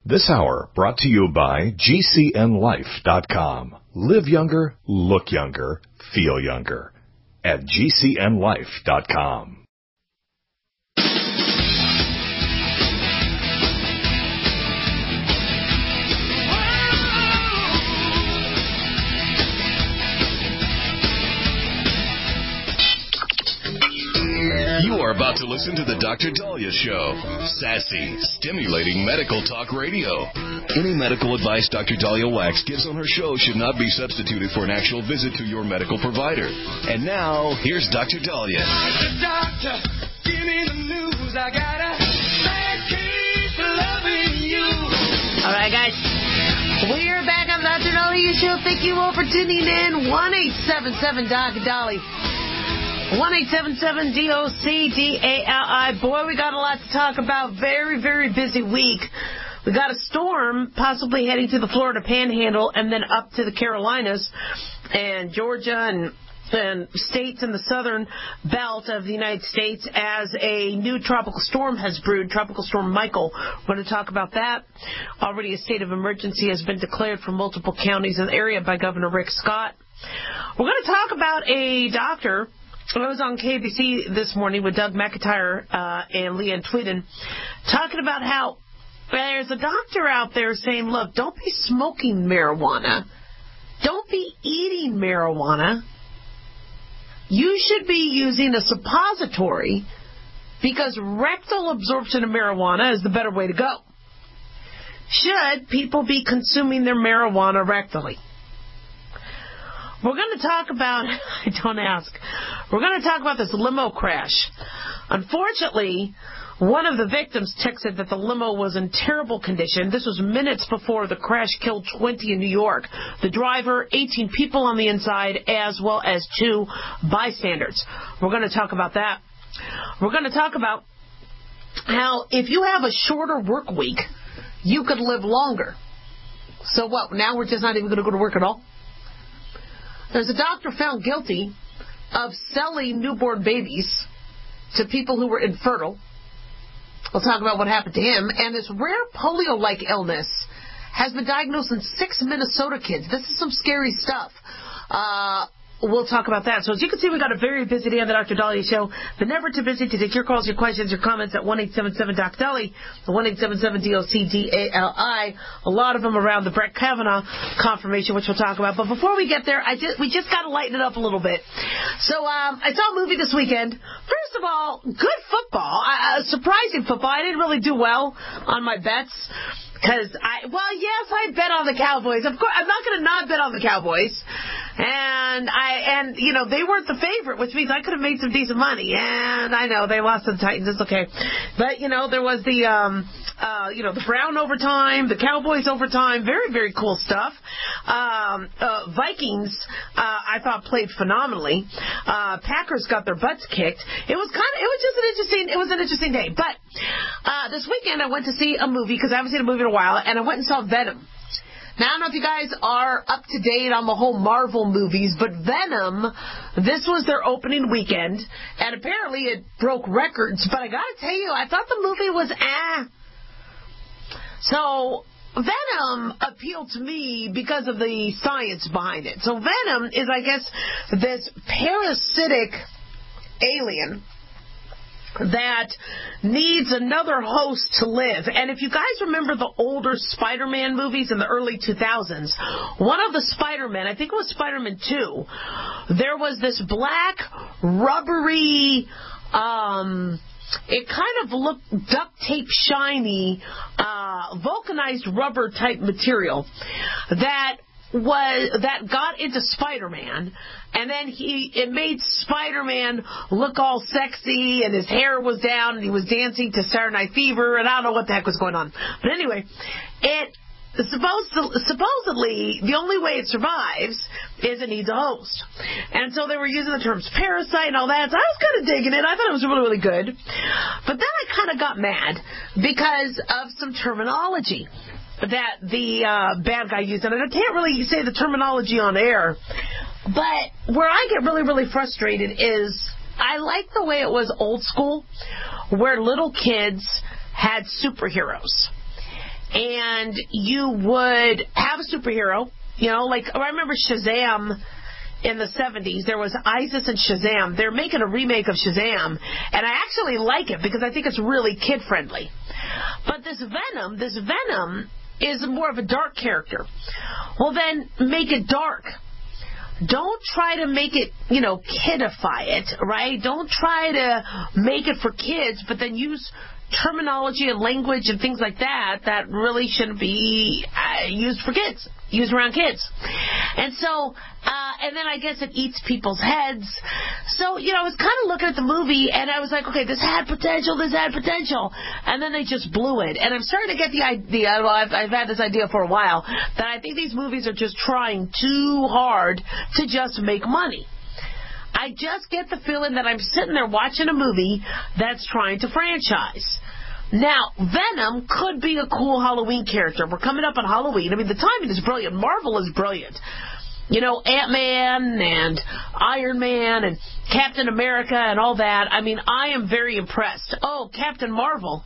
This hour brought to you by GCNLife.com. Live younger, look younger, feel younger at GCNLife.com. You are about to listen to The Dr. Daliah Show. Sassy, stimulating medical talk radio. Any medical advice Dr. Daliah Wax gives on her show should not be substituted for an actual visit to your medical provider. And now, here's Dr. Daliah. Doctor, give me the news. I got a bad case of loving you. All right, guys. We're back on the Dr. Daliah Show. Thank you all for tuning in. 1-877-Dr. Daliah. 1-877-DOCDALI. Boy, we got a lot to talk about. Very, very busy week. We got a storm possibly heading to the Florida Panhandle and then up to the Carolinas and Georgia and states in the southern belt of the United States as a new tropical storm has brewed, Tropical Storm Michael. We're going to talk about that. Already a state of emergency has been declared for multiple counties in the area by Governor Rick Scott. We're going to talk about a doctor. I was on KBC this morning with Doug McIntyre and Leanne Tweeden talking about how there's a doctor out there saying, look, don't be smoking marijuana. Don't be eating marijuana. You should be using a suppository because rectal absorption of marijuana is the better way to go. Should people be consuming their marijuana rectally? We're going to talk about, don't ask, we're going to talk about this limo crash. Unfortunately, one of the victims texted that the limo was in terrible condition. This was minutes before the crash killed 20 in New York. The driver, 18 people on the inside, as well as 2 bystanders. We're going to talk about that. We're going to talk about how if you have a shorter work week, you could live longer. So what, now we're just not even going to go to work at all? There's a doctor found guilty of selling newborn babies to people who were infertile. We'll talk about what happened to him. And this rare polio-like illness has been diagnosed in 6 Minnesota kids. This is some scary stuff. We'll talk about that. So as you can see, we got a very busy day on the Dr. Daliah Show. But never too busy to take your calls, your questions, your comments at 1-877-DOC-DALI, the 1-877-DOC-DALI. A lot of them around the Brett Kavanaugh confirmation, which we'll talk about. But before we get there, we just got to lighten it up a little bit. So I saw a movie this weekend. First of all, good football. Surprising football. I didn't really do well on my bets. Because I bet on the Cowboys. Of course, I'm not going to not bet on the Cowboys. And they weren't the favorite, which means I could have made some decent money. And I know they lost to the Titans. It's okay. But, there was the Brown overtime, the Cowboys overtime. Very, very cool stuff. Vikings, I thought played phenomenally. Packers got their butts kicked. It was an interesting day. But, this weekend I went to see a movie because I haven't seen a movie in a while, and I went and saw Venom. Now, I don't know if you guys are up to date on the whole Marvel movies, but Venom, this was their opening weekend, and apparently it broke records. But I got to tell you, I thought the movie was So, Venom appealed to me because of the science behind it. So, Venom is, I guess, this parasitic alien that needs another host to live. And if you guys remember the older Spider-Man movies in the early 2000s, one of the Spider-Man, I think it was Spider-Man 2, there was this black, rubbery, it kind of looked duct tape shiny, vulcanized rubber type material that got into Spider-Man, and then it made Spider-Man look all sexy, and his hair was down, and he was dancing to Saturday Night Fever, and I don't know what the heck was going on. But anyway, supposedly, the only way it survives is it needs a host. And so they were using the terms parasite and all that, so I was kind of digging it. I thought it was really, really good. But then I kind of got mad because of some terminology that the bad guy used. And I can't really say the terminology on air, but where I get really, really frustrated is I like the way it was old school, where little kids had superheroes. and you would have a superhero, like I remember Shazam in the 70s. There was Isis and Shazam. They're making a remake of Shazam, and I actually like it because I think it's really kid-friendly. But this Venom is more of a dark character. Well, then make it dark. Don't try to make it, kidify it, right? Don't try to make it for kids, but then use terminology and language and things like that really shouldn't be used for kids, used around kids. And so, and then I guess it eats people's heads. So, I was kind of looking at the movie, and I was like, okay, this had potential. And then they just blew it. And I'm starting to get the idea, I've had this idea for a while, that I think these movies are just trying too hard to just make money. I just get the feeling that I'm sitting there watching a movie that's trying to franchise. Now, Venom could be a cool Halloween character. We're coming up on Halloween. I mean, the timing is brilliant. Marvel is brilliant. Ant-Man and Iron Man and Captain America and all that. I mean, I am very impressed. Oh, Captain Marvel.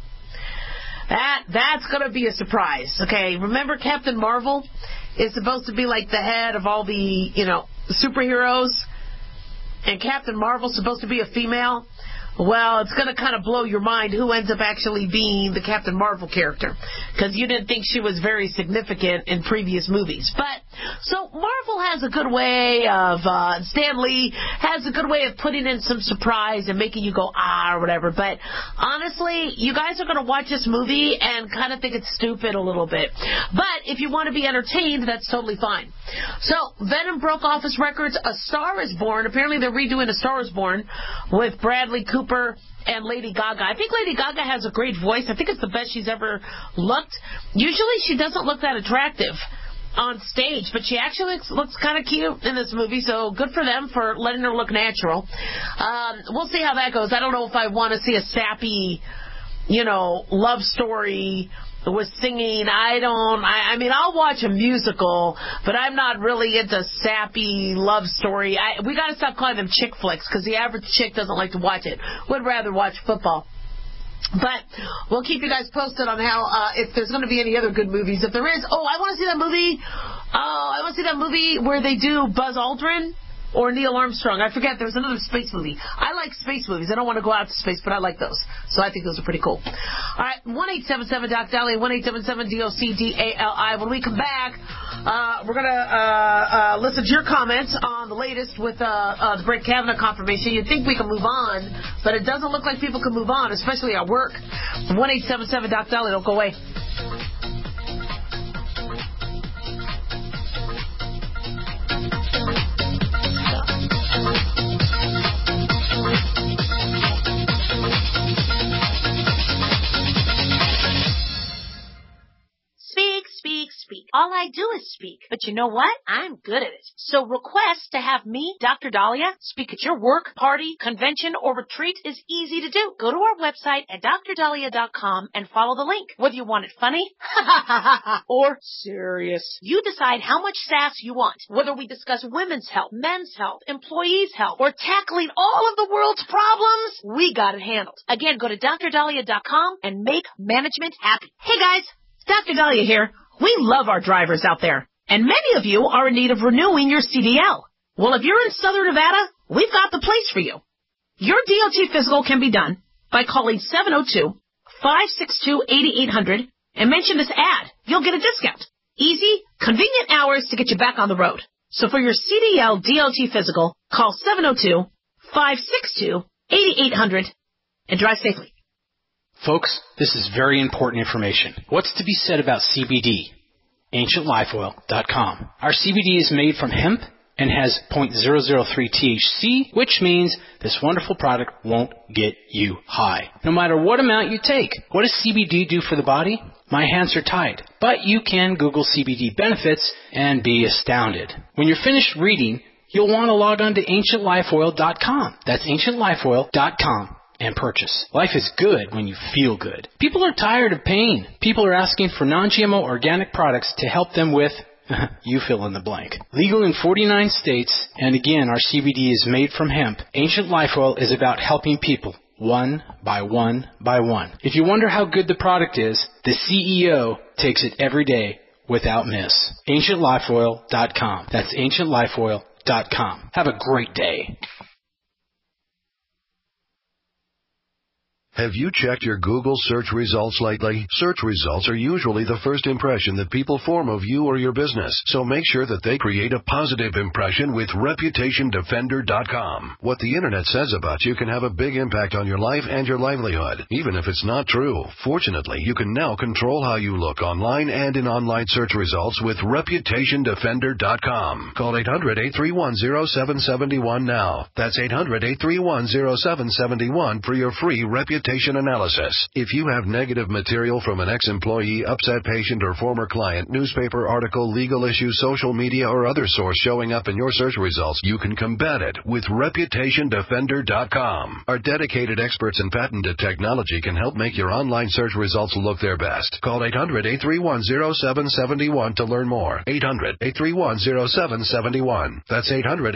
That's going to be a surprise. Okay, remember Captain Marvel is supposed to be like the head of all the, superheroes? And Captain Marvel's supposed to be a female? Well, it's going to kind of blow your mind who ends up actually being the Captain Marvel character, because you didn't think she was very significant in previous movies. But, so Marvel has a good way of, Stan Lee has a good way of putting in some surprise and making you go, or whatever. But honestly, you guys are going to watch this movie and kind of think it's stupid a little bit. But if you want to be entertained, that's totally fine. So, Venom broke office records. A Star is Born. Apparently they're redoing A Star is Born with Bradley Cooper and Lady Gaga. I think Lady Gaga has a great voice. I think it's the best she's ever looked. Usually she doesn't look that attractive on stage, but she actually looks kind of cute in this movie, so good for them for letting her look natural. We'll see how that goes. I don't know if I want to see a sappy, love story with singing. I mean, I'll watch a musical, but I'm not really into sappy love story. We got to stop calling them chick flicks, because the average chick doesn't like to watch it. Would rather watch football. But we'll keep you guys posted on how, if there's going to be any other good movies. If there is, I want to see that movie. I want to see that movie where they do Buzz Aldrin or Neil Armstrong. I forget. There's another space movie. I like space movies. I don't want to go out to space, but I like those. So I think those are pretty cool. All right, 1-877-DOC-DALI, 1-877-DOC-DALI. When we come back, we're going to listen to your comments on the latest with the Brett Kavanaugh confirmation. You'd think we can move on, but it doesn't look like people can move on, especially at work. 1-877-DOC-DALI. Don't go away. Speak. All I do is speak. But you know what? I'm good at it. So request to have me, Dr. Dahlia, speak at your work, party, convention, or retreat is easy to do. Go to our website at drdahlia.com and follow the link. Whether you want it funny or serious, you decide how much sass you want. Whether we discuss women's health, men's health, employees' health, or tackling all of the world's problems, we got it handled. Again, go to drdahlia.com and make management happy. Hey guys, Dr. Dahlia here. We love our drivers out there, and many of you are in need of renewing your CDL. Well, if you're in Southern Nevada, we've got the place for you. Your DOT physical can be done by calling 702-562-8800 and mention this ad. You'll get a discount. Easy, convenient hours to get you back on the road. So for your CDL DOT physical, call 702-562-8800 and drive safely. Folks, this is very important information. What's to be said about CBD? AncientLifeOil.com. Our CBD is made from hemp and has 0.003 THC, which means this wonderful product won't get you high, no matter what amount you take. What does CBD do for the body? My hands are tied. But you can Google CBD benefits and be astounded. When you're finished reading, you'll want to log on to AncientLifeOil.com. That's AncientLifeOil.com. And purchase. Life is good when you feel good. People are tired of pain. People are asking for non-GMO organic products to help them with, you fill in the blank. Legal in 49 states, and again, our CBD is made from hemp. Ancient Life Oil is about helping people one by one by one. If you wonder how good the product is, the CEO takes it every day without miss. AncientLifeOil.com. That's AncientLifeOil.com. Have a great day. Have you checked your Google search results lately? Search results are usually the first impression that people form of you or your business, so make sure that they create a positive impression with ReputationDefender.com. What the Internet says about you can have a big impact on your life and your livelihood, even if it's not true. Fortunately, you can now control how you look online and in online search results with ReputationDefender.com. Call 800-831-0771 now. That's 800-831-0771 for your free reputation analysis. If you have negative material from an ex-employee, upset patient, or former client, newspaper article, legal issue, social media, or other source showing up in your search results, you can combat it with ReputationDefender.com. Our dedicated experts in patented technology can help make your online search results look their best. Call 800-831-0771 to learn more. 800-831-0771. That's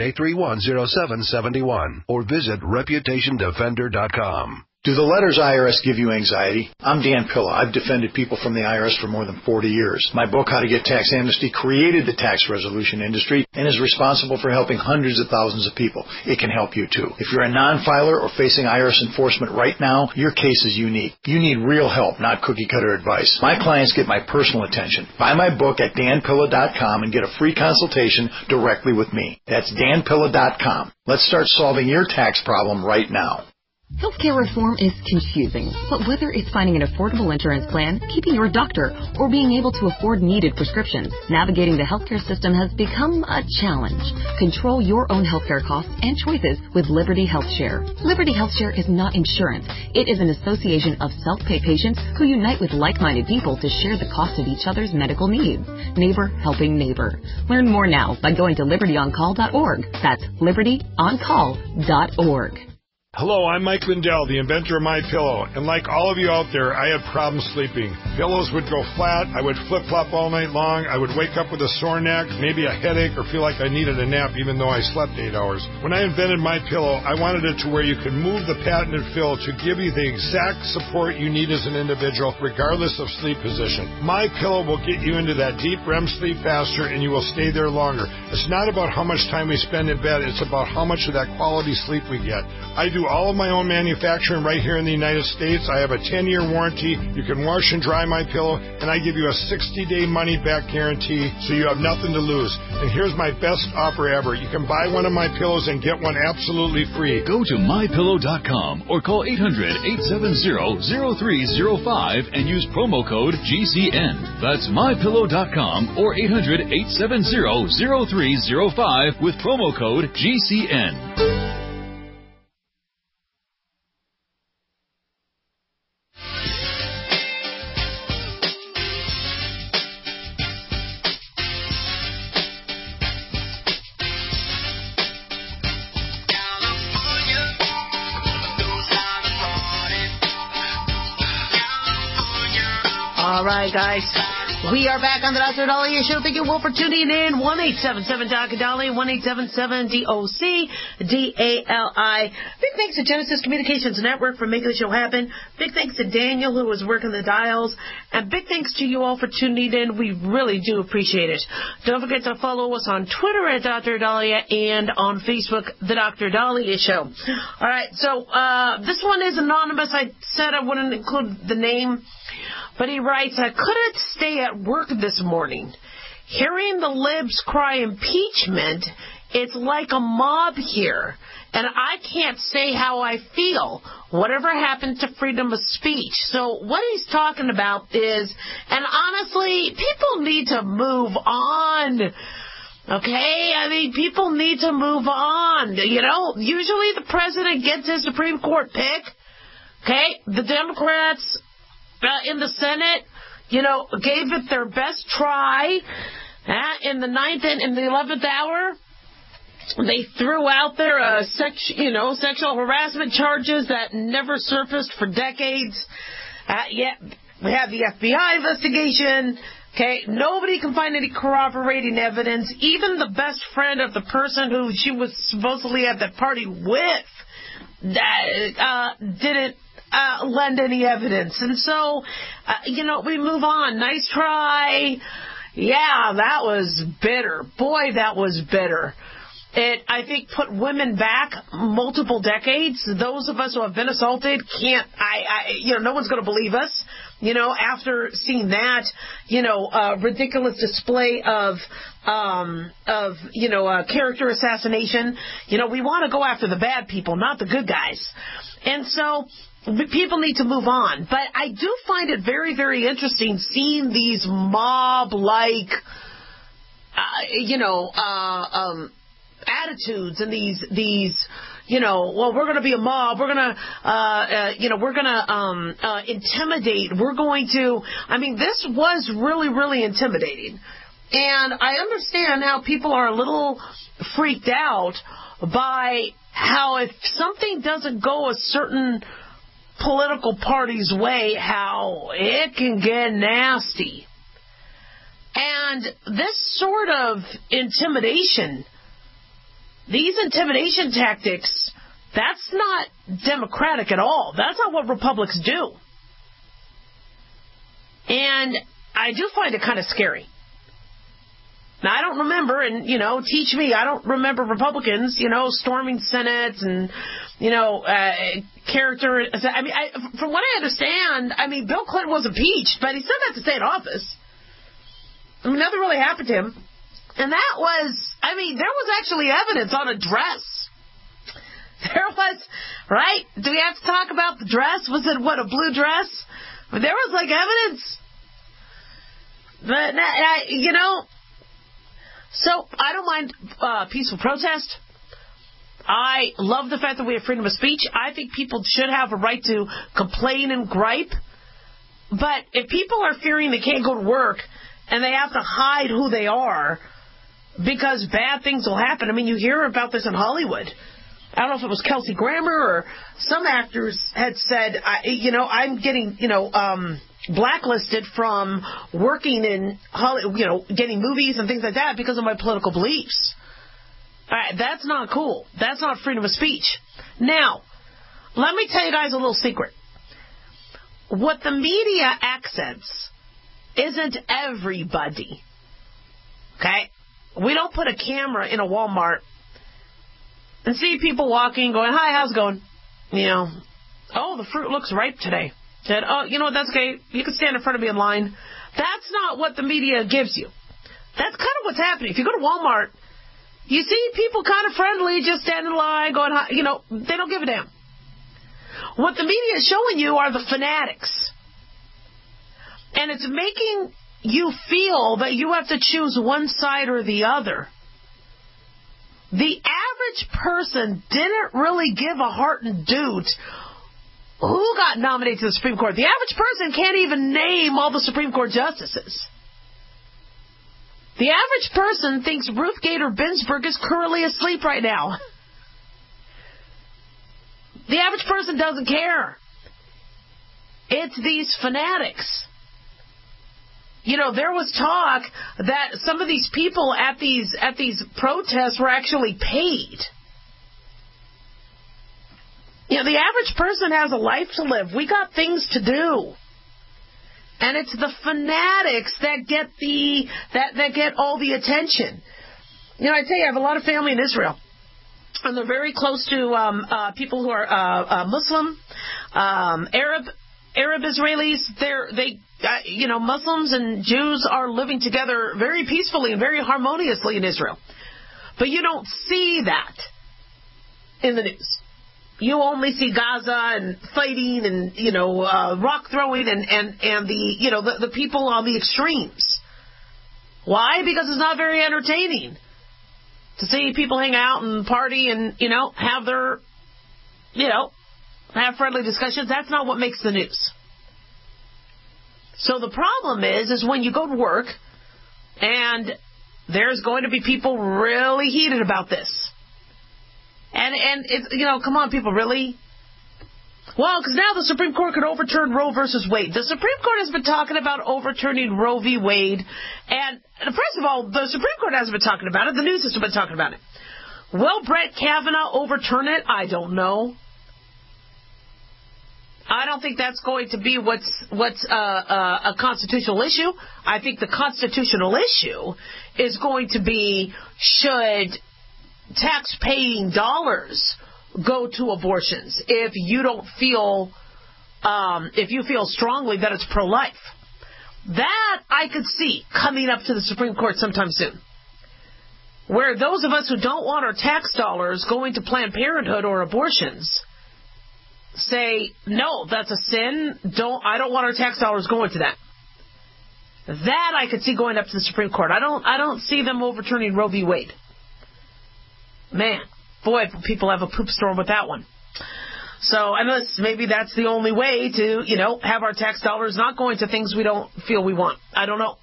800-831-0771. Or visit ReputationDefender.com. Do the letters IRS give you anxiety? I'm Dan Pilla. I've defended people from the IRS for more than 40 years. My book, How to Get Tax Amnesty, created the tax resolution industry and is responsible for helping hundreds of thousands of people. It can help you too. If you're a non-filer or facing IRS enforcement right now, your case is unique. You need real help, not cookie-cutter advice. My clients get my personal attention. Buy my book at danpilla.com and get a free consultation directly with me. That's danpilla.com. Let's start solving your tax problem right now. Healthcare reform is confusing, but whether it's finding an affordable insurance plan, keeping your doctor, or being able to afford needed prescriptions, navigating the healthcare system has become a challenge. Control your own healthcare costs and choices with Liberty HealthShare. Liberty HealthShare is not insurance. It is an association of self-pay patients who unite with like-minded people to share the cost of each other's medical needs. Neighbor helping neighbor. Learn more now by going to libertyoncall.org. That's libertyoncall.org. Hello, I'm Mike Lindell, the inventor of MyPillow, and like all of you out there, I had problems sleeping. Pillows would go flat, I would flip-flop all night long, I would wake up with a sore neck, maybe a headache, or feel like I needed a nap even though I slept 8 hours. When I invented MyPillow, I wanted it to where you could move the patented fill to give you the exact support you need as an individual, regardless of sleep position. MyPillow will get you into that deep REM sleep faster, and you will stay there longer. It's not about how much time we spend in bed, it's about how much of that quality sleep we get. I do all of my own manufacturing right here in the United States. I have a 10-year warranty. You can wash and dry my pillow, and I give you a 60-day money-back guarantee, so you have nothing to lose. And here's my best offer ever. You can buy one of my pillows and get one absolutely free. Go to MyPillow.com or call 800-870-0305 and use promo code GCN. That's MyPillow.com or 800-870-0305 with promo code GCN. All right, guys. We are back on the Dr. Dahlia Show. Thank you all for tuning in. 1-877-Dr. 1-877-DOC-DALI. Big thanks to Genesis Communications Network for making the show happen. Big thanks to Daniel, who was working the dials. And big thanks to you all for tuning in. We really do appreciate it. Don't forget to follow us on Twitter at Dr. Dahlia and on Facebook, The Dr. Dahlia Show. All right, so this one is anonymous. I said I wouldn't include the name. But he writes, I couldn't stay at work this morning. Hearing the libs cry impeachment, it's like a mob here. And I can't say how I feel. Whatever happened to freedom of speech? So what he's talking about is, and honestly, people need to move on. Okay? I mean, people need to move on. You know, usually the president gets his Supreme Court pick. Okay? The Democrats in the Senate, you know, gave it their best try in the 9th and in the 11th hour. They threw out their sexual harassment charges that never surfaced for decades. Yet we have the FBI investigation. Okay, nobody can find any corroborating evidence. Even the best friend of the person who she was supposedly at that party with didn't lend any evidence. And so, we move on. Nice try. Yeah, that was bitter. Boy, that was bitter. It, I think, put women back multiple decades. Those of us who have been assaulted can't, no one's going to believe us, after seeing that, ridiculous display of character assassination. We want to go after the bad people, not the good guys. And so people need to move on. But I do find it very, very interesting seeing these mob-like, attitudes and these we're going to be a mob, we're going to intimidate, we're going to, this was really, really intimidating. And I understand how people are a little freaked out by how if something doesn't go a certain political party's way, how it can get nasty. And this sort of intimidation, these intimidation tactics, that's not democratic at all. That's not what republics do. And I do find it kind of scary. Now, I don't remember, and, teach me, I don't remember Republicans, storming Senates and, character. From what I understand, Bill Clinton was impeached, but he still got to stay in office. Nothing really happened to him. And that was, there was actually evidence on a dress. There was, right? Do we have to talk about the dress? Was it, a blue dress? There was, evidence. But, so I don't mind peaceful protest. I love the fact that we have freedom of speech. I think people should have a right to complain and gripe. But if people are fearing they can't go to work and they have to hide who they are because bad things will happen. You hear about this in Hollywood. I don't know if it was Kelsey Grammer or some actors had said, I'm getting, blacklisted from working in Hollywood, getting movies and things like that because of my political beliefs. All right, that's not cool. That's not freedom of speech. Now, let me tell you guys a little secret. What the media accents isn't everybody. Okay? We don't put a camera in a Walmart and see people walking going, hi, how's it going? Oh, the fruit looks ripe today. Said, oh, that's okay. You can stand in front of me in line. That's not what the media gives you. That's kind of what's happening. If you go to Walmart, you see people kind of friendly, just standing in line, going, hi, they don't give a damn. What the media is showing you are the fanatics. And it's making you feel that you have to choose one side or the other. The average person didn't really give a heart and doot who got nominated to the Supreme Court. The average person can't even name all the Supreme Court justices. The average person thinks Ruth Bader Ginsburg is currently asleep right now. The average person doesn't care. It's these fanatics. There was talk that some of these people at these protests were actually paid. The average person has a life to live. We got things to do. And it's the fanatics that get that get all the attention. I tell you, I have a lot of family in Israel. And they're very close to people who are Muslim, Arab Israelis. Muslims and Jews are living together very peacefully and very harmoniously in Israel. But you don't see that in the news. You only see Gaza and fighting and, rock throwing and the people on the extremes. Why? Because it's not very entertaining to see people hang out and party and, have their, have friendly discussions. That's not what makes the news. So the problem is when you go to work and there's going to be people really heated about this. And it's, come on, people, really? Well, because now the Supreme Court could overturn Roe versus Wade. The Supreme Court has been talking about overturning Roe v. Wade. And first of all, the Supreme Court hasn't been talking about it. The news has been talking about it. Will Brett Kavanaugh overturn it? I don't know. I don't think that's going to be what's a constitutional issue. I think the constitutional issue is going to be, should tax-paying dollars go to abortions if you don't feel, if you feel strongly that it's pro-life. That I could see coming up to the Supreme Court sometime soon, where those of us who don't want our tax dollars going to Planned Parenthood or abortions say, no, that's a sin. I don't want our tax dollars going to that. That I could see going up to the Supreme Court. I don't see them overturning Roe v. Wade. Man, boy, people have a poop storm with that one. So, unless maybe that's the only way to, have our tax dollars not going to things we don't feel we want. I don't know.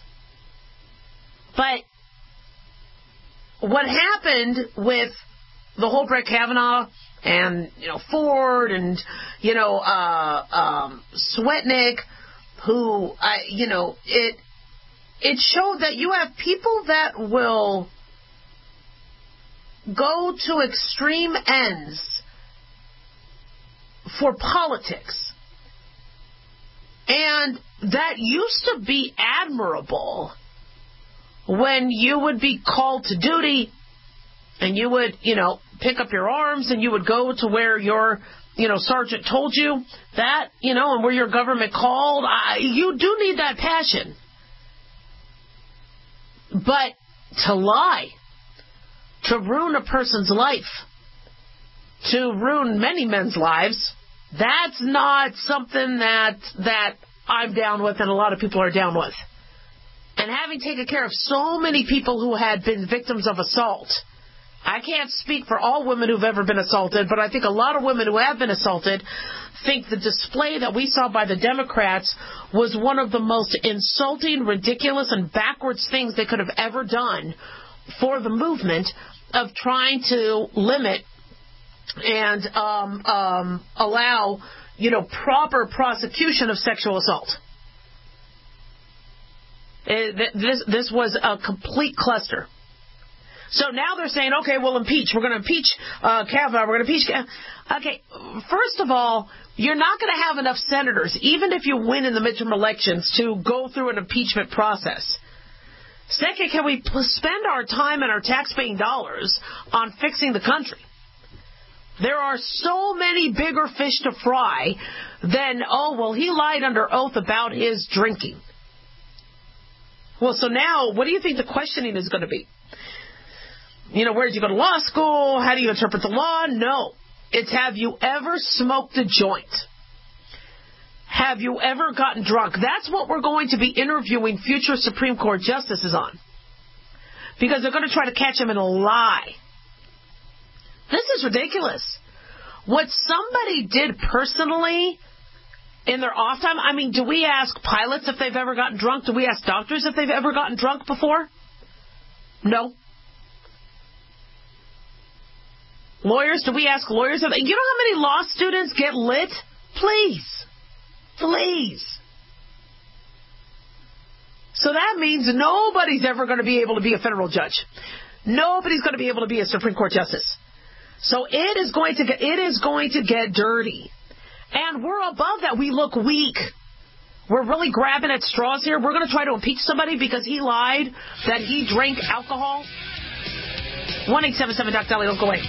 But what happened with the whole Brett Kavanaugh and, Ford and, Swetnick, who, it showed that you have people that will go to extreme ends for politics. And that used to be admirable when you would be called to duty and you would, pick up your arms and you would go to where your, sergeant told you that, and where your government called. You do need that passion. But to lie, to ruin a person's life, to ruin many men's lives, that's not something that I'm down with and a lot of people are down with. And having taken care of so many people who had been victims of assault, I can't speak for all women who've ever been assaulted, but I think a lot of women who have been assaulted think the display that we saw by the Democrats was one of the most insulting, ridiculous, and backwards things they could have ever done for the movement of trying to limit and allow, proper prosecution of sexual assault. This was a complete cluster. So now they're saying, okay, we'll impeach. We're going to impeach Kavanaugh. We're going to impeach Kavanaugh. Okay, first of all, you're not going to have enough senators, even if you win in the midterm elections, to go through an impeachment process. Second, can we spend our time and our tax-paying dollars on fixing the country? There are so many bigger fish to fry than, he lied under oath about his drinking. Well, so now, what do you think the questioning is going to be? Where did you go to law school? How do you interpret the law? No. It's, have you ever smoked a joint? Have you ever gotten drunk? That's what we're going to be interviewing future Supreme Court justices on. Because they're going to try to catch him in a lie. This is ridiculous. What somebody did personally in their off time, do we ask pilots if they've ever gotten drunk? Do we ask doctors if they've ever gotten drunk before? No. Lawyers, do we ask lawyers? You know how many law students get lit? Please. So that means nobody's ever going to be able to be a federal judge. Nobody's going to be able to be a Supreme Court justice. So it is going to get dirty. And we're above that. We look weak. We're really grabbing at straws here. We're going to try to impeach somebody because he lied that he drank alcohol. 1-877-DOC-DOLLY. Don't go away.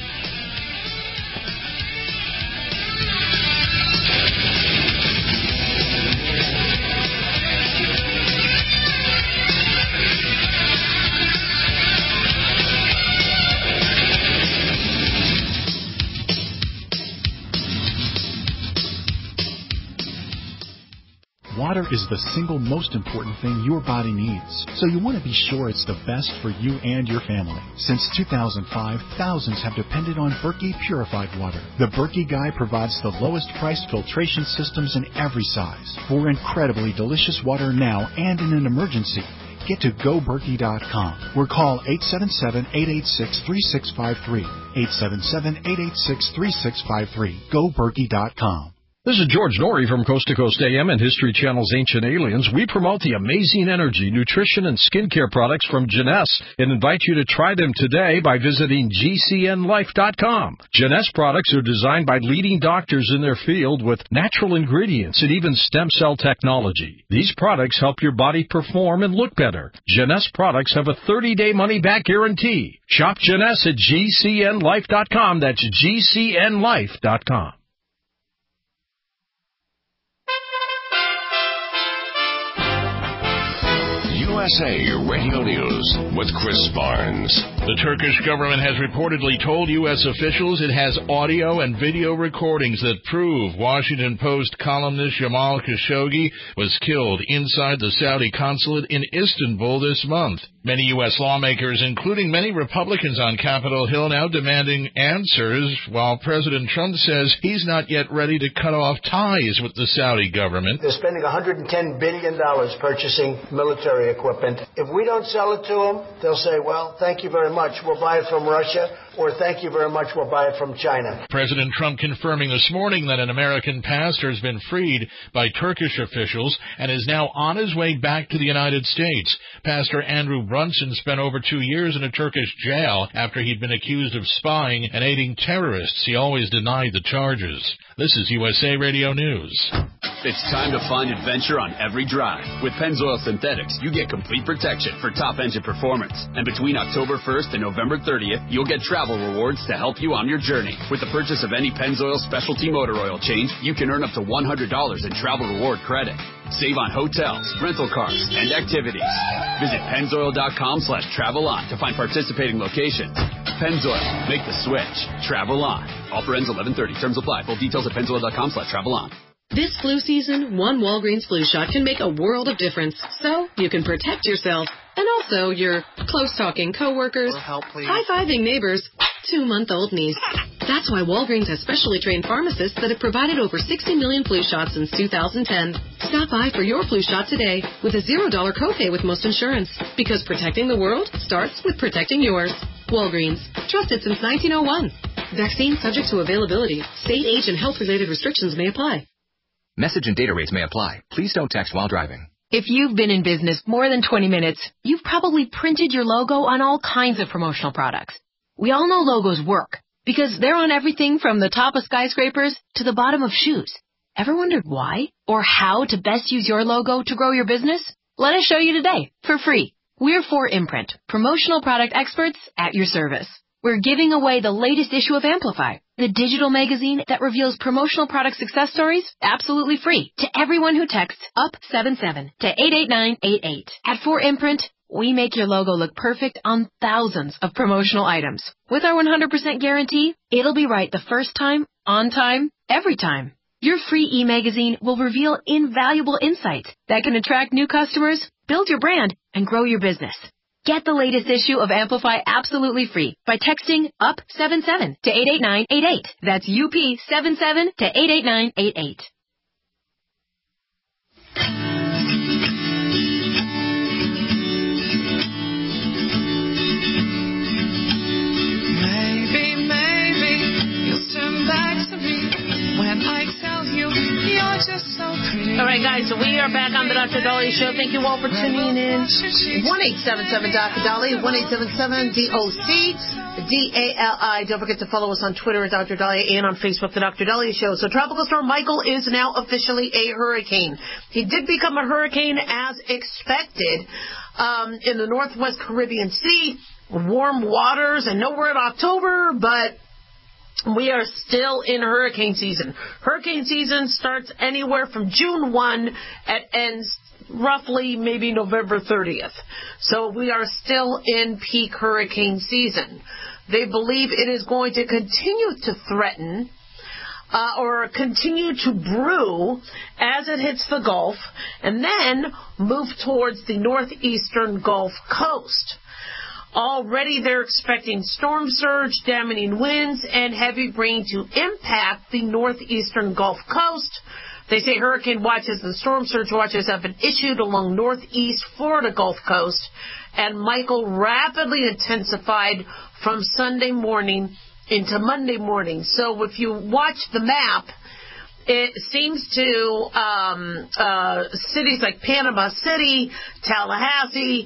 Water is the single most important thing your body needs, so you want to be sure it's the best for you and your family. Since 2005, thousands have depended on Berkey purified water. The Berkey Guy provides the lowest priced filtration systems in every size. For incredibly delicious water now and in an emergency, get to GoBerkey.com or call 877-886-3653. 877-886-3653. GoBerkey.com. This is George Norrie from Coast to Coast AM and History Channel's Ancient Aliens. We promote the amazing energy, nutrition, and skincare products from Jeunesse and invite you to try them today by visiting GCNLife.com. Jeunesse products are designed by leading doctors in their field with natural ingredients and even stem cell technology. These products help your body perform and look better. Jeunesse products have a 30-day money-back guarantee. Shop Jeunesse at GCNLife.com. That's GCNLife.com. USA Radio News with Chris Barnes. The Turkish government has reportedly told U.S. officials it has audio and video recordings that prove Washington Post columnist Jamal Khashoggi was killed inside the Saudi consulate in Istanbul this month. Many U.S. lawmakers, including many Republicans on Capitol Hill, now demanding answers, while President Trump says he's not yet ready to cut off ties with the Saudi government. They're spending $110 billion purchasing military equipment. If we don't sell it to them, they'll say, well, thank you very much, we'll buy it from Russia, or thank you very much, we'll buy it from China. President Trump confirming this morning that an American pastor has been freed by Turkish officials and is now on his way back to the United States. Pastor Andrew Brunson spent over 2 years in a Turkish jail after he'd been accused of spying and aiding terrorists. He always denied the charges. This is USA Radio News. It's time to find adventure on every drive. With Pennzoil Synthetics, you get complete protection for top engine performance. And between October 1st and November 30th, you'll get travel rewards to help you on your journey. With the purchase of any Pennzoil specialty motor oil change, you can earn up to $100 in travel reward credit. Save on hotels, rental cars, and activities. Visit Pennzoil.com/travel-on to find participating locations. Pennzoil, make the switch. Travel on. Offer ends 11/30. Terms apply. Full details at Pennzoil.com/travel-on. This flu season, one Walgreens flu shot can make a world of difference. So you can protect yourself and also your close-talking coworkers, high-fiving neighbors, 2-month-old niece. That's why Walgreens has specially trained pharmacists that have provided over 60 million flu shots since 2010. Stop by for your flu shot today with a $0 copay with most insurance. Because protecting the world starts with protecting yours. Walgreens. Trusted since 1901. Vaccine subject to availability. State, age, and health-related restrictions may apply. Message and data rates may apply. Please don't text while driving. If you've been in business more than 20 minutes, you've probably printed your logo on all kinds of promotional products. We all know logos work because they're on everything from the top of skyscrapers to the bottom of shoes. Ever wondered why or how to best use your logo to grow your business? Let us show you today for free. We're 4imprint, promotional product experts at your service. We're giving away the latest issue of Amplify, the digital magazine that reveals promotional product success stories absolutely free to everyone who texts UP77 to 88988. At 4imprint, we make your logo look perfect on thousands of promotional items. With our 100% guarantee, it'll be right the first time, on time, every time. Your free e-magazine will reveal invaluable insights that can attract new customers, build your brand, and grow your business. Get the latest issue of Amplify absolutely free by texting UP77 to 88988. That's UP77 to 88988. Maybe you'll turn back to me when I tell you you're just so pretty. All right, guys, so we are back on the Dr. Dahlia Show. Thank you all for tuning in. 1-877-Dr. Dahlia, 1-877-DOC-DALI. Don't forget to follow us on Twitter at Dr. Dahlia and on Facebook, the Dr. Dahlia Show. So Tropical Storm Michael is now officially a hurricane. He did become a hurricane as expected in the Northwest Caribbean Sea. Warm waters and nowhere in October, but we are still in hurricane season. Hurricane season starts anywhere from June 1 and ends roughly maybe November 30th. So we are still in peak hurricane season. They believe it is going to continue to threaten or continue to brew as it hits the Gulf and then move towards the northeastern Gulf Coast. Already they're expecting storm surge, damaging winds, and heavy rain to impact the northeastern Gulf Coast. They say hurricane watches and storm surge watches have been issued along northeast Florida Gulf Coast, and Michael rapidly intensified from Sunday morning into Monday morning. So if you watch the map, it seems to cities like Panama City, Tallahassee,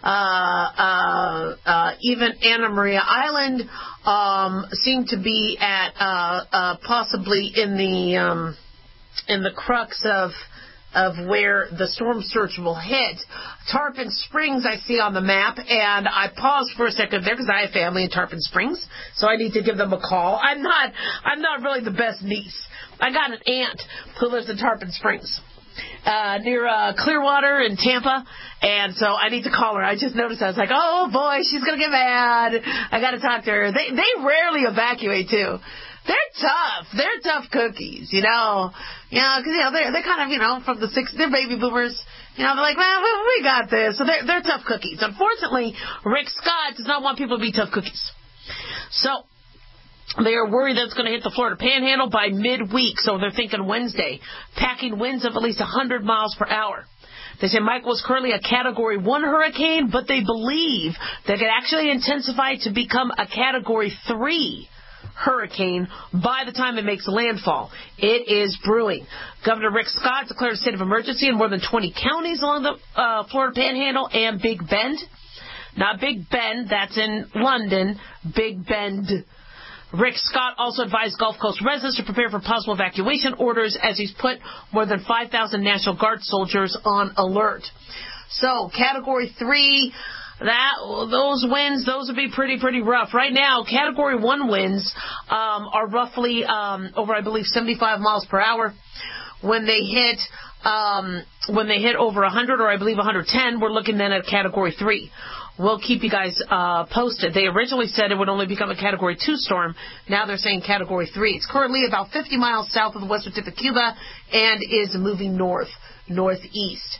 even Anna Maria Island seem to be at possibly in the crux of where the storm surge will hit. Tarpon Springs I see on the map, and I paused for a second there because I have family in Tarpon Springs, so I need to give them a call. I'm not really the best niece. I got an aunt who lives in Tarpon Springs, near Clearwater in Tampa, and so I need to call her. I just noticed, I was like, oh boy, she's gonna get mad. I gotta talk to her. They rarely evacuate too. They're tough. They're tough cookies, you know. Because they're kind of, from the 60s. They're baby boomers. They're like, well, we got this. So they're tough cookies. Unfortunately, Rick Scott does not want people to be tough cookies. So they are worried that it's going to hit the Florida Panhandle by midweek. So they're thinking Wednesday, packing winds of at least 100 miles per hour. They say Michael is currently a Category 1 hurricane, but they believe that it could actually intensify to become a Category 3 hurricane by the time it makes landfall. It is brewing. Governor Rick Scott declared a state of emergency in more than 20 counties along the Florida Panhandle and Big Bend. Not Big Ben, that's in London. Big Bend. Rick Scott also advised Gulf Coast residents to prepare for possible evacuation orders as he's put more than 5,000 National Guard soldiers on alert. So, Category 3... those winds, those would be pretty rough. Right now, Category 1 winds are roughly over, I believe, 75 miles per hour. When they hit over 100, or I believe 110, we're looking then at Category 3. We'll keep you guys posted. They originally said it would only become a Category 2 storm. Now they're saying Category 3. It's currently about 50 miles south of the western tip of Cuba and is moving northeast.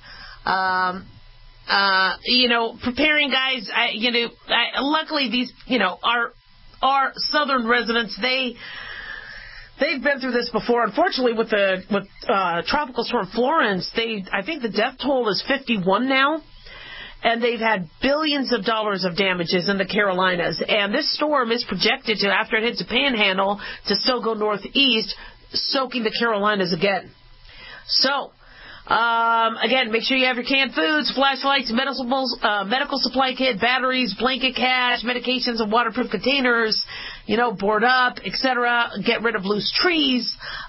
Preparing guys, luckily these, our southern residents, they've been through this before. Unfortunately, with Tropical Storm Florence, I think the death toll is 51 now, and they've had billions of dollars of damages in the Carolinas. And this storm is projected to, after it hits the Panhandle, to still go northeast, soaking the Carolinas again. So, again, make sure you have your canned foods, flashlights, medical supply kit, batteries, blanket cache, medications, and waterproof containers, board up, etc. Get rid of loose trees.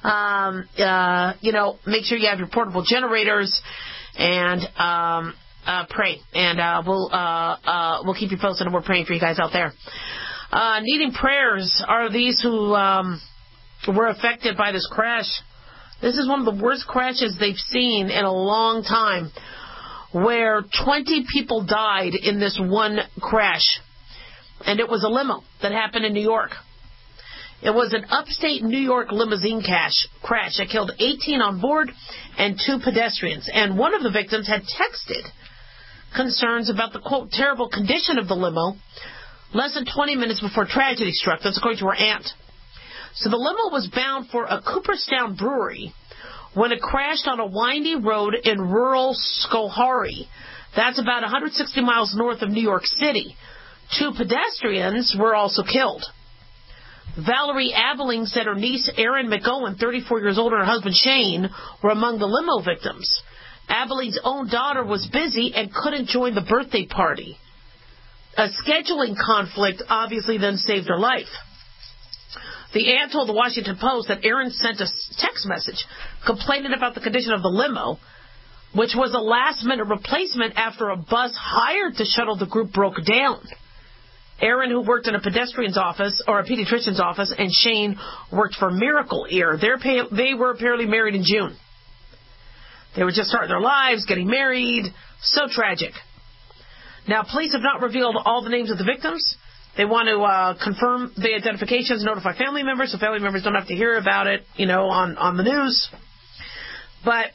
Make sure you have your portable generators, and pray. And we'll keep you posted, and we're praying for you guys out there. Needing prayers are these who were affected by this crash. This is one of the worst crashes they've seen in a long time, where 20 people died in this one crash. And it was a limo that happened in New York. It was an upstate New York limousine crash that killed 18 on board and 2 pedestrians. And one of the victims had texted concerns about the, quote, terrible condition of the limo less than 20 minutes before tragedy struck. That's according to her aunt. So the limo was bound for a Cooperstown brewery when it crashed on a windy road in rural Schoharie. That's about 160 miles north of New York City. 2 pedestrians were also killed. Valerie Abeling said her niece Erin McGowan, 34 years old, and her husband Shane were among the limo victims. Abeling's own daughter was busy and couldn't join the birthday party. A scheduling conflict obviously then saved her life. The aunt told the Washington Post that Erin sent a text message complaining about the condition of the limo, which was a last-minute replacement after a bus hired to shuttle the group broke down. Erin, who worked in a pediatrician's office, and Shane worked for Miracle Ear. They were apparently married in June. They were just starting their lives, getting married. So tragic. Now, police have not revealed all the names of the victims. They want to confirm the identifications, notify family members, so family members don't have to hear about it, on the news. But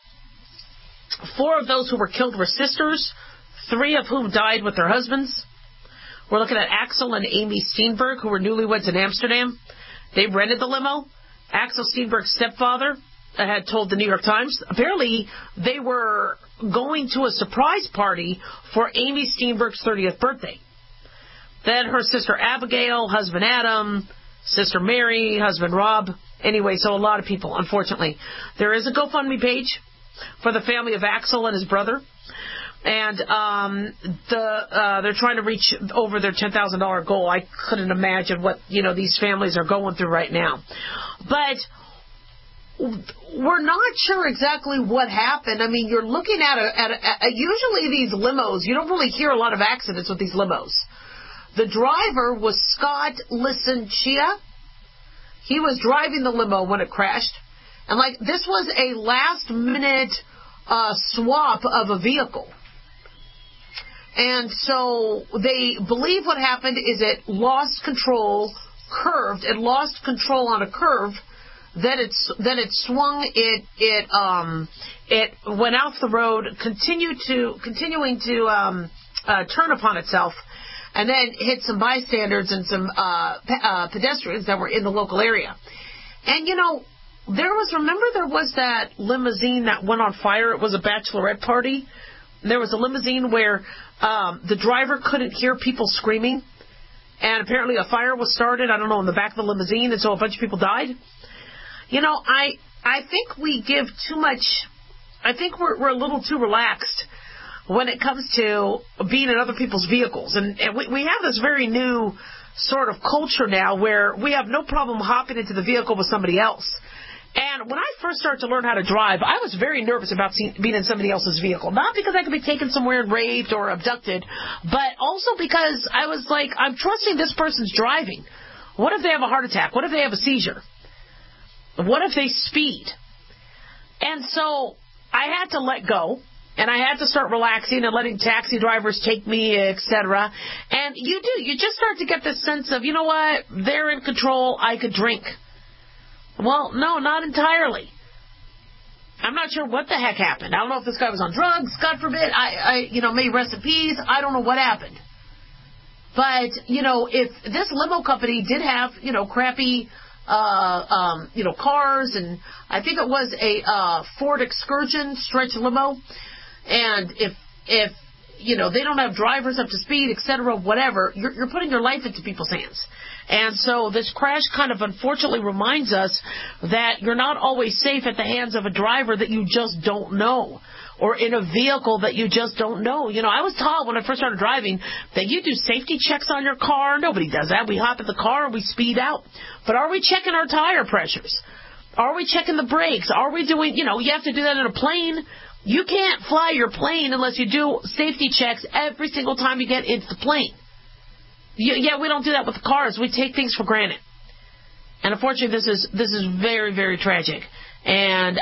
4 of those who were killed were sisters, 3 of whom died with their husbands. We're looking at Axel and Amy Steenberg, who were newlyweds in Amsterdam. They rented the limo. Axel Steenberg's stepfather had told the New York Times, apparently they were going to a surprise party for Amy Steenberg's 30th birthday. Then her sister Abigail, husband Adam, sister Mary, husband Rob, Anyway, so a lot of people, unfortunately. There is a GoFundMe page for the family of Axel and his brother. And they're trying to reach over their $10,000 goal. I couldn't imagine what, these families are going through right now. But we're not sure exactly what happened. I mean, you're looking at usually these limos, you don't really hear a lot of accidents with these limos. The driver was Scott Licenchia. He was driving the limo when it crashed. And this was a last minute swap of a vehicle. And so they believe what happened is it lost control, curved. It lost control on a curve. Then it swung. It went off the road, continuing to turn upon itself, and then hit some bystanders and some pedestrians that were in the local area. And there was that limousine that went on fire. It was a bachelorette party. There was a limousine where the driver couldn't hear people screaming, and apparently a fire was started, I don't know, in the back of the limousine, and so a bunch of people died. I think we give too much. I think we're a little too relaxed when it comes to being in other people's vehicles. And we have this very new sort of culture now where we have no problem hopping into the vehicle with somebody else. And when I first started to learn how to drive, I was very nervous about being in somebody else's vehicle. Not because I could be taken somewhere and raped or abducted, but also because I was like, I'm trusting this person's driving. What if they have a heart attack? What if they have a seizure? What if they speed? And so I had to let go, and I had to start relaxing and letting taxi drivers take me, etc. And you just start to get this sense of, they're in control, I could drink. Well, no, not entirely. I'm not sure what the heck happened. I don't know if this guy was on drugs, God forbid. May he rest in peace. I don't know what happened. But, if this limo company did have, crappy cars, and I think it was a Ford Excursion stretch limo, and if they don't have drivers up to speed, etc., whatever, you're putting your life into people's hands. And so this crash kind of unfortunately reminds us that you're not always safe at the hands of a driver that you just don't know, or in a vehicle that you just don't know. I was taught when I first started driving that you do safety checks on your car. Nobody does that. We hop in the car and we speed out. But are we checking our tire pressures? Are we checking the brakes? Are we doing, you have to do that in a plane. You can't fly your plane unless you do safety checks every single time you get into the plane. We don't do that with the cars. We take things for granted. And unfortunately, this is very, very tragic. And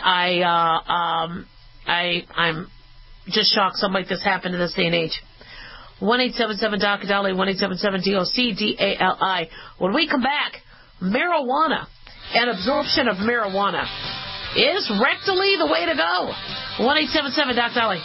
I'm just shocked something like this happened in this day and age. 1-877-DOC-DALI, 1-877-DOC-DALI. When we come back, marijuana and absorption of marijuana. Is rectally the way to go? 1-877-DOC-DALI.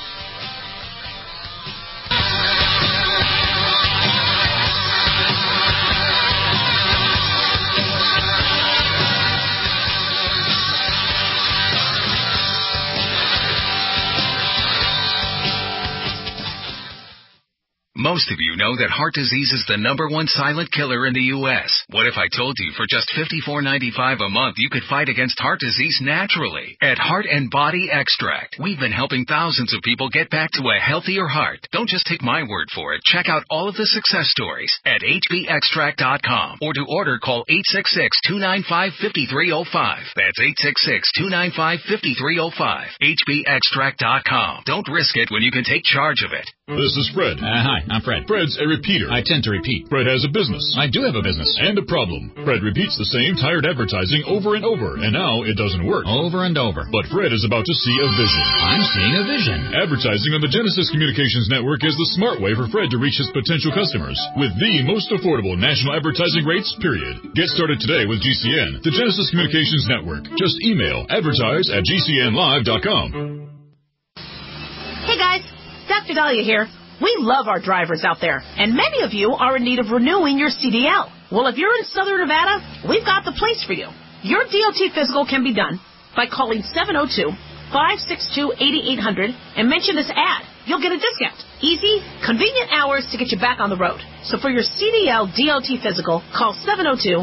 Most of you know that heart disease is the #1 silent killer in the U.S. What if I told you for just $54.95 a month you could fight against heart disease naturally? At Heart and Body Extract, we've been helping thousands of people get back to a healthier heart. Don't just take my word for it. Check out all of the success stories at hbextract.com, or to order, call 866-295-5305. That's 866-295-5305. hbextract.com. Don't risk it when you can take charge of it. This is Fred. Hi, I'm Fred. Fred's a repeater. I tend to repeat. Fred has a business. I do have a business. And a problem. Fred repeats the same tired advertising over and over, and now it doesn't work. Over and over. But Fred is about to see a vision. I'm seeing a vision. Advertising on the Genesis Communications Network is the smart way for Fred to reach his potential customers with the most affordable national advertising rates, period. Get started today with GCN, the Genesis Communications Network. Just email advertise@gcnlive.com. Hey guys, Dr. Dahlia here. We love our drivers out there, and many of you are in need of renewing your CDL. Well, if you're in Southern Nevada, we've got the place for you. Your DOT physical can be done by calling 702-562-8800 and mention this ad. You'll get a discount. Easy, convenient hours to get you back on the road. So for your CDL DOT physical, call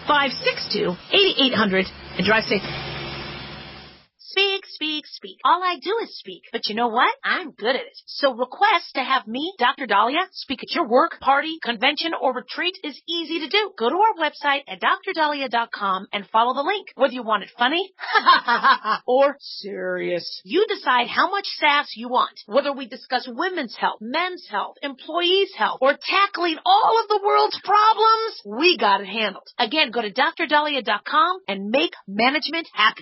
562-8800, and drive safe. Speak, speak, speak. All I do is speak. But you know what? I'm good at it. So request to have me, Dr. Dahlia, speak at your work, party, convention, or retreat is easy to do. Go to our website at drdahlia.com and follow the link. Whether you want it funny or serious, you decide how much sass you want. Whether we discuss women's health, men's health, employees' health, or tackling all of the world's problems, we got it handled. Again, go to drdahlia.com and make management happy.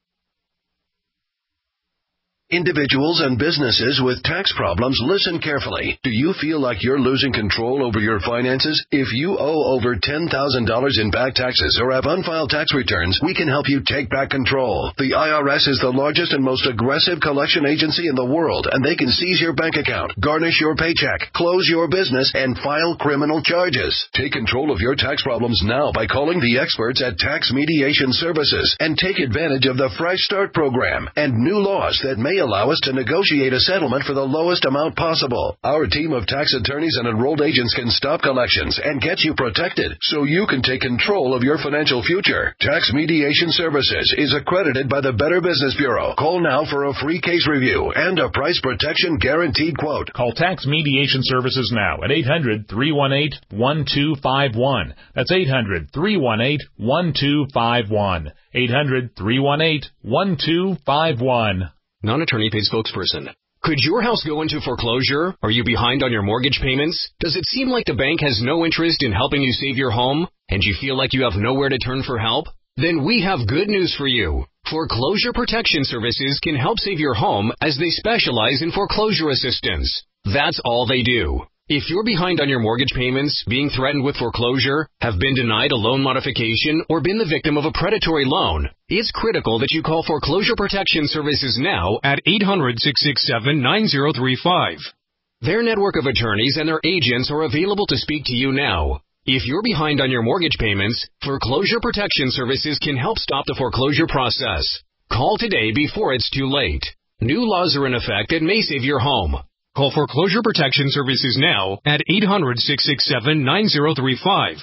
Individuals and businesses with tax problems, listen carefully. Do you feel like you're losing control over your finances? If you owe over $10,000 in back taxes or have unfiled tax returns, we can help you take back control. The IRS is the largest and most aggressive collection agency in the world, and they can seize your bank account, garnish your paycheck, close your business, and file criminal charges. Take control of your tax problems now by calling the experts at Tax Mediation Services and take advantage of the Fresh Start program and new laws that may allow us to negotiate a settlement for the lowest amount possible. Our team of tax attorneys and enrolled agents can stop collections and get you protected so you can take control of your financial future. Tax Mediation Services is accredited by the Better Business Bureau. Call now for a free case review and a price protection guaranteed quote. Call Tax Mediation Services now at 800-318-1251. That's 800-318-1251. 800-318-1251. Non-attorney paid spokesperson. Could your house go into foreclosure? Are you behind on your mortgage payments? Does it seem like the bank has no interest in helping you save your home? And you feel like you have nowhere to turn for help? Then we have good news for you. Foreclosure Protection Services can help save your home as they specialize in foreclosure assistance. That's all they do. If you're behind on your mortgage payments, being threatened with foreclosure, have been denied a loan modification, or been the victim of a predatory loan, it's critical that you call Foreclosure Protection Services now at 800-667-9035. Their network of attorneys and their agents are available to speak to you now. If you're behind on your mortgage payments, Foreclosure Protection Services can help stop the foreclosure process. Call today before it's too late. New laws are in effect that may save your home. Call Foreclosure Protection Services now at 800-667-9035.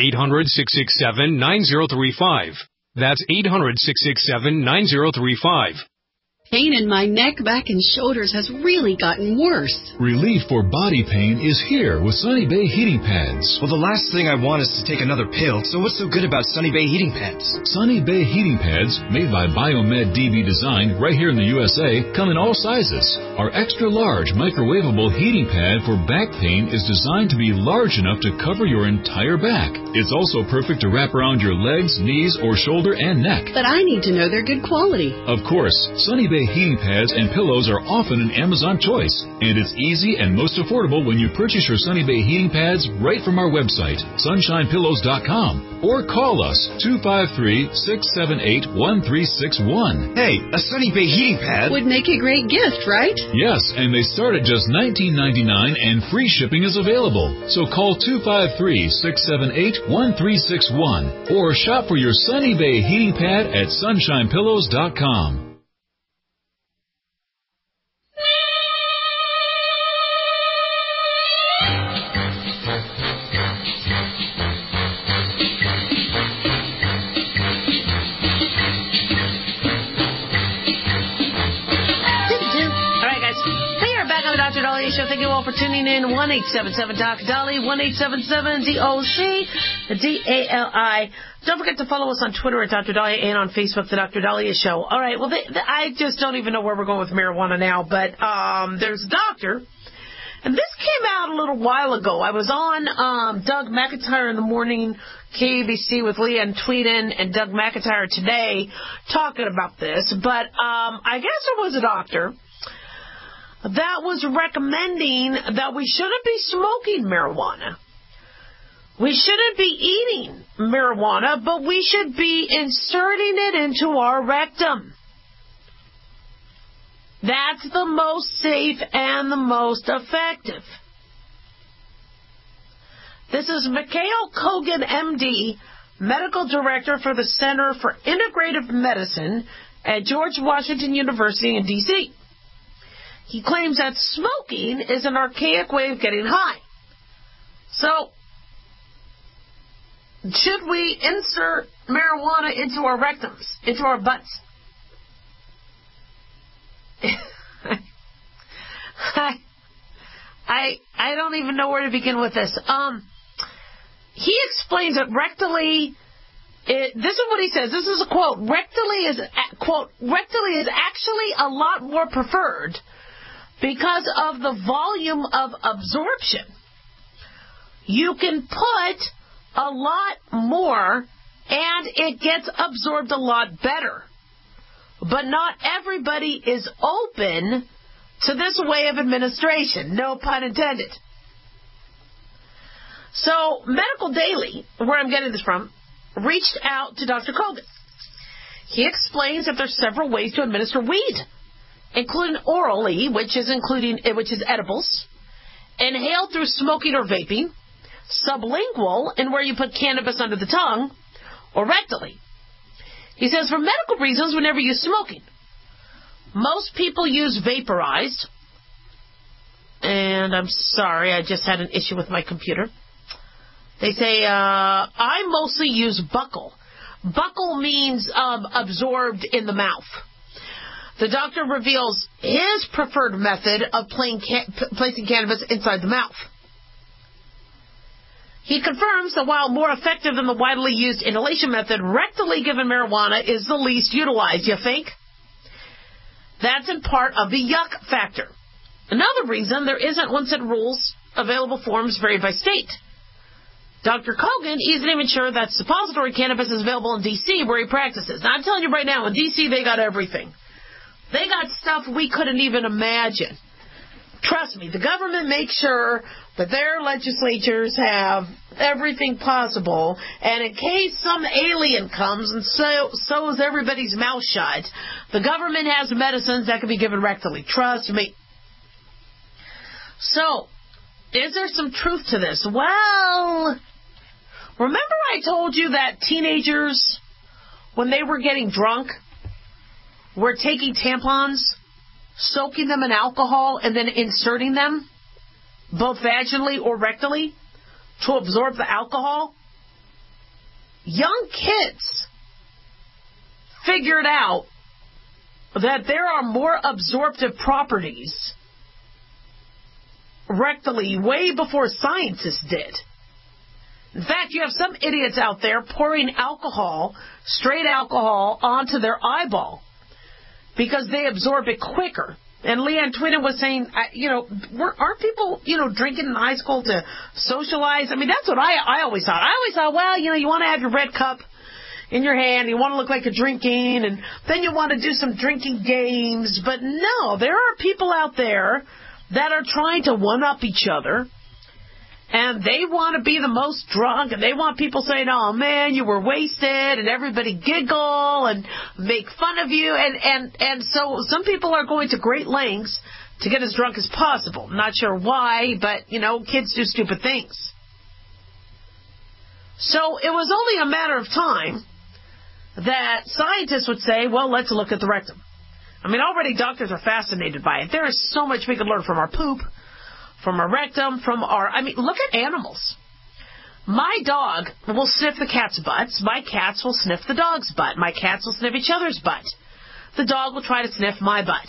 800-667-9035. That's 800-667-9035. Pain in my neck, back, and shoulders has really gotten worse. Relief for body pain is here with Sunny Bay Heating Pads. Well, the last thing I want is to take another pill, so what's so good about Sunny Bay Heating Pads? Sunny Bay Heating Pads, made by Biomed DB Design right here in the USA, come in all sizes. Our extra-large microwavable heating pad for back pain is designed to be large enough to cover your entire back. It's also perfect to wrap around your legs, knees, or shoulder and neck. But I need to know they're good quality. Of course, Sunny Bay heating pads and pillows are often an Amazon choice, and it's easy and most affordable when you purchase your Sunny Bay heating pads right from our website, sunshinepillows.com, or call us 253-678-1361. Hey, a Sunny Bay heating pad would make a great gift, right? Yes, and they start at just $19.99 and free shipping is available. So call 253-678-1361 or shop for your Sunny Bay heating pad at sunshinepillows.com. Show. Thank you all for tuning in. 1-877-Doc-Dolly, 1-877-DOC, the D-A-L-I. Don't forget to follow us on Twitter at Dr. Dahlia and on Facebook, The Dr. Dahlia Show. All right, well, I just don't even know where we're going with marijuana now, but there's a doctor, and this came out a little while ago. I was on Doug McIntyre in the morning, KABC with Leanne Tweeden and Doug McIntyre today talking about this, but I guess there was a doctor that was recommending that we shouldn't be smoking marijuana. We shouldn't be eating marijuana, but we should be inserting it into our rectum. That's the most safe and the most effective. This is Mikhail Kogan, MD, Medical Director for the Center for Integrative Medicine at George Washington University in D.C. He claims that smoking is an archaic way of getting high. So, should we insert marijuana into our rectums, into our butts? I don't even know where to begin with this. He explains that rectally, this is what he says. This is a quote. Rectally is actually a lot more preferred because of the volume of absorption. You can put a lot more and it gets absorbed a lot better. But not everybody is open to this way of administration. No pun intended. So, Medical Daily, where I'm getting this from, reached out to Dr. Kogan. He explains that there's several ways to administer weed, including orally, which is edibles, inhaled through smoking or vaping, sublingual, and where you put cannabis under the tongue, or rectally. He says, for medical reasons, we never use smoking. Most people use vaporized. And I'm sorry, I just had an issue with my computer. They say, I mostly use buccal. Buccal means absorbed in the mouth. The doctor reveals his preferred method of placing cannabis inside the mouth. He confirms that while more effective than the widely used inhalation method, rectally given marijuana is the least utilized. You think? That's in part of the yuck factor. Another reason there isn't one-set rules. Available forms vary by state. Dr. Kogan isn't even sure that suppository cannabis is available in D.C. where he practices. Now, I'm telling you right now, in D.C. they got everything. They got stuff we couldn't even imagine. Trust me, the government makes sure that their legislatures have everything possible, and in case some alien comes and sews everybody's mouth shut, the government has medicines that can be given rectally. Trust me. So, is there some truth to this? Well, remember I told you that teenagers, when they were getting drunk, were taking tampons, soaking them in alcohol, and then inserting them, both vaginally or rectally, to absorb the alcohol? Young kids figured out that there are more absorptive properties rectally way before scientists did. In fact, you have some idiots out there pouring alcohol, straight alcohol, onto their eyeball because they absorb it quicker. And Leanne Twinen was saying, aren't people, drinking in high school to socialize? I mean, that's what I always thought. I always thought, well, you want to have your red cup in your hand, you want to look like you're drinking, and then you want to do some drinking games. But no, there are people out there that are trying to one-up each other, and they want to be the most drunk, and they want people saying, oh, man, you were wasted, and everybody giggle and make fun of you. And so some people are going to great lengths to get as drunk as possible. Not sure why, but, kids do stupid things. So it was only a matter of time that scientists would say, well, let's look at the rectum. I mean, already doctors are fascinated by it. There is so much we can learn from our poop, from our rectum, look at animals. My dog will sniff the cat's butts. My cats will sniff the dog's butt. My cats will sniff each other's butt. The dog will try to sniff my butt.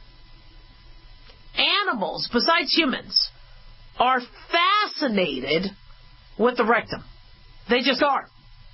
Animals, besides humans, are fascinated with the rectum. They just are.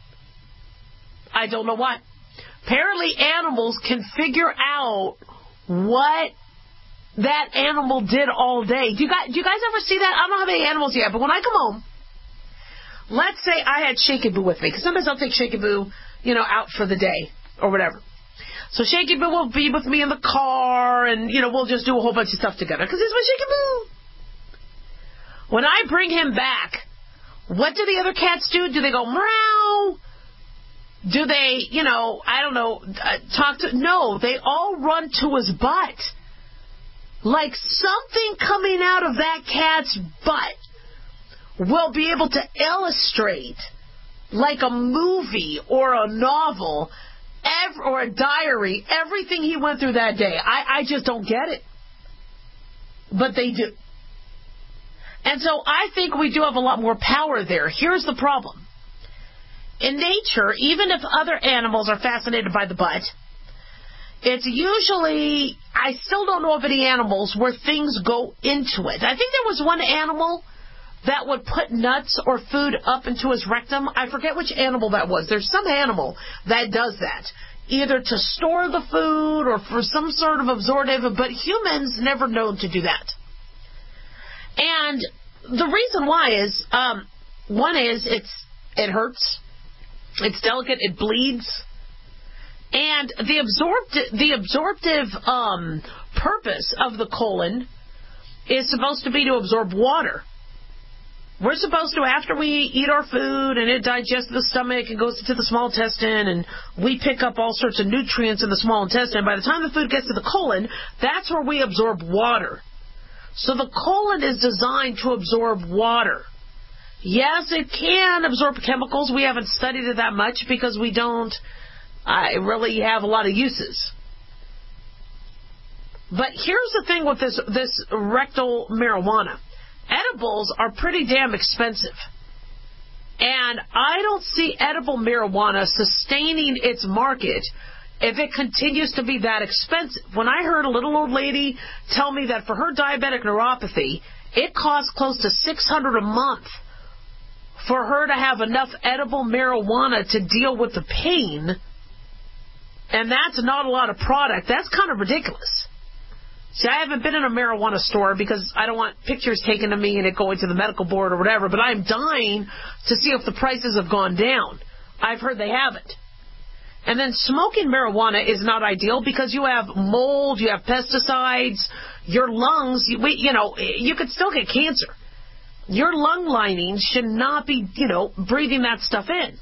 I don't know why. Apparently animals can figure out what that animal did all day. Do you guys ever see that? I don't have any animals yet, but when I come home, let's say I had Shaky Boo with me, because sometimes I'll take Shaky Boo, out for the day or whatever. So Shaky Boo will be with me in the car, and, we'll just do a whole bunch of stuff together, because he's my Shaky Boo. When I bring him back, what do the other cats do? Do they go, meow? Do they, talk to... No, they all run to his butt. Like something coming out of that cat's butt will be able to illustrate, like a movie or a novel or a diary, everything he went through that day. I just don't get it. But they do. And so I think we do have a lot more power there. Here's the problem. in nature, even if other animals are fascinated by the butt, it's usually, I still don't know of any animals where things go into it. I think there was one animal that would put nuts or food up into his rectum. I forget which animal that was. There's some animal that does that, either to store the food or for some sort of absorptive, but humans never known to do that. And the reason why is, one is it hurts, it's delicate, it bleeds, and the absorptive purpose of the colon is supposed to be to absorb water. We're supposed to, after we eat our food and it digests the stomach and goes into the small intestine and we pick up all sorts of nutrients in the small intestine, by the time the food gets to the colon, that's where we absorb water. So the colon is designed to absorb water. Yes, it can absorb chemicals. We haven't studied it that much because we don't really have a lot of uses. But here's the thing with this rectal marijuana. Edibles are pretty damn expensive. And I don't see edible marijuana sustaining its market if it continues to be that expensive. When I heard a little old lady tell me that for her diabetic neuropathy, it costs close to $600 a month for her to have enough edible marijuana to deal with the pain, and that's not a lot of product, that's kind of ridiculous. See, I haven't been in a marijuana store because I don't want pictures taken of me and it going to the medical board or whatever, but I'm dying to see if the prices have gone down. I've heard they haven't. And then smoking marijuana is not ideal because you have mold, you have pesticides, your lungs, you could still get cancer. Your lung linings should not be, breathing that stuff in.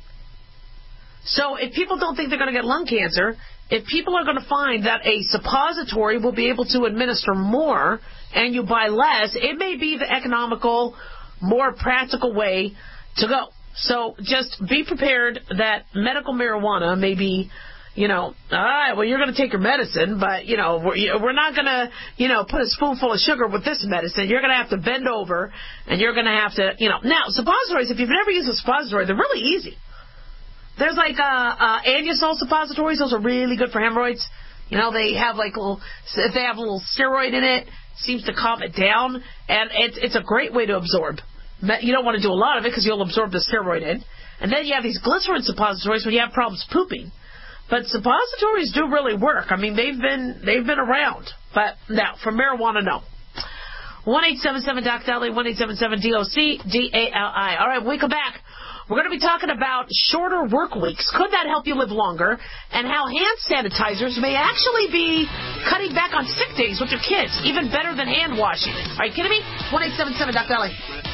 So if people don't think they're going to get lung cancer, if people are going to find that a suppository will be able to administer more and you buy less, it may be the economical, more practical way to go. So just be prepared that medical marijuana may be, all right, well, you're going to take your medicine, but, we're not going to, put a spoonful of sugar with this medicine. You're going to have to bend over, and you're going to have to, Now, suppositories, if you've never used a suppository, they're really easy. There's like Anusol suppositories. Those are really good for hemorrhoids. They have if they have a little steroid in it, seems to calm it down, and it's a great way to absorb. You don't want to do a lot of it because you'll absorb the steroid in. And then you have these glycerin suppositories when you have problems pooping. But suppositories do really work. I mean, they've been around. But now, for marijuana, no. 1-877-DOC-DALI, 1-877-DOC-DALI. All right, when we come back, we're going to be talking about shorter work weeks. Could that help you live longer? And how hand sanitizers may actually be cutting back on sick days with your kids, even better than hand washing. Are you kidding me? 1-877-DOC-DALI.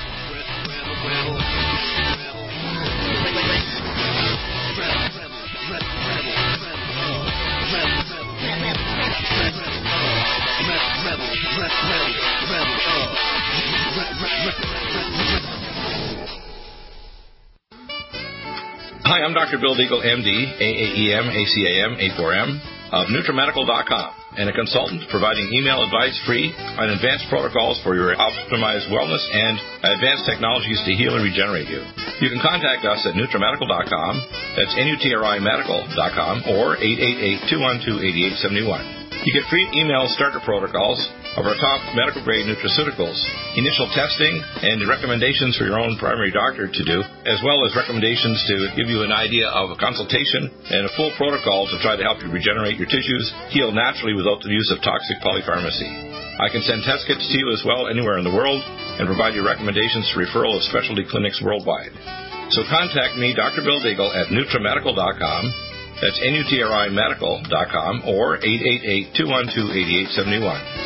Hi, I'm Dr. Bill Deagle, MD, AAEM, ACAM, A4M, of NutriMedical.com, and a consultant providing email advice free on advanced protocols for your optimized wellness and advanced technologies to heal and regenerate you. You can contact us at NutriMedical.com, that's NutriMedical.com, or 888-212-8871. You get free email starter protocols of our top medical-grade nutraceuticals, initial testing, and recommendations for your own primary doctor to do, as well as recommendations to give you an idea of a consultation and a full protocol to try to help you regenerate your tissues, heal naturally without the use of toxic polypharmacy. I can send test kits to you as well anywhere in the world and provide you recommendations for referral of specialty clinics worldwide. So contact me, Dr. Bill Deagle, at NutriMedical.com. That's NutriMedical.com or 888-212-8871.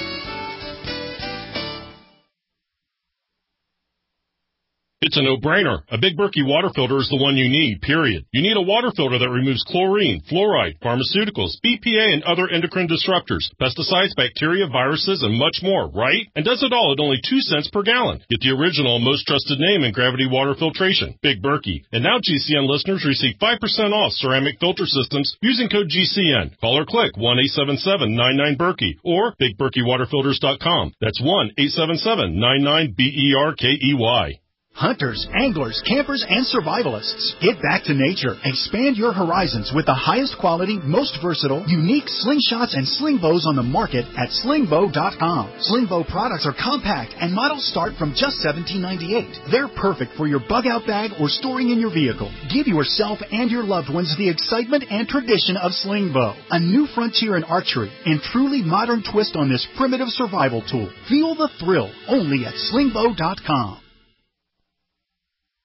It's a no-brainer. A Big Berkey water filter is the one you need, period. You need a water filter that removes chlorine, fluoride, pharmaceuticals, BPA, and other endocrine disruptors, pesticides, bacteria, viruses, and much more, right? And does it all at only 2 cents per gallon. Get the original, most trusted name in gravity water filtration, Big Berkey. And now GCN listeners receive 5% off ceramic filter systems using code GCN. Call or click 1-877-99-BERKEY or BigBerkeyWaterFilters.com. That's 1-877-99-BERKEY. Hunters, anglers, campers, and survivalists, get back to nature. Expand your horizons with the highest quality, most versatile, unique slingshots and sling bows on the market at slingbow.com. Slingbow products are compact and models start from just $17.98. They're perfect for your bug-out bag or storing in your vehicle. Give yourself and your loved ones the excitement and tradition of Slingbow, a new frontier in archery and truly modern twist on this primitive survival tool. Feel the thrill only at slingbow.com.